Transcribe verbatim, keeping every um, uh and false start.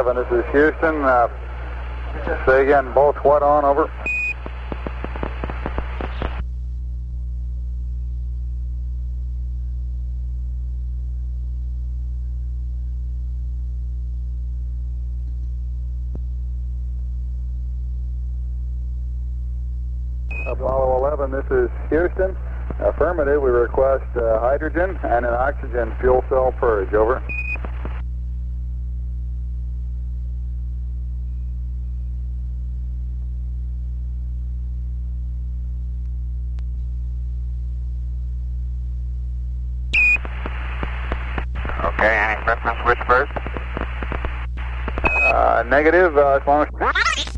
eleven, this is Houston. Uh, say again, both what on, over? Apollo eleven, this is Houston. Affirmative, we request uh, hydrogen and an oxygen fuel cell purge, over. Okay, any preference which first? Uh, negative, uh, as long as...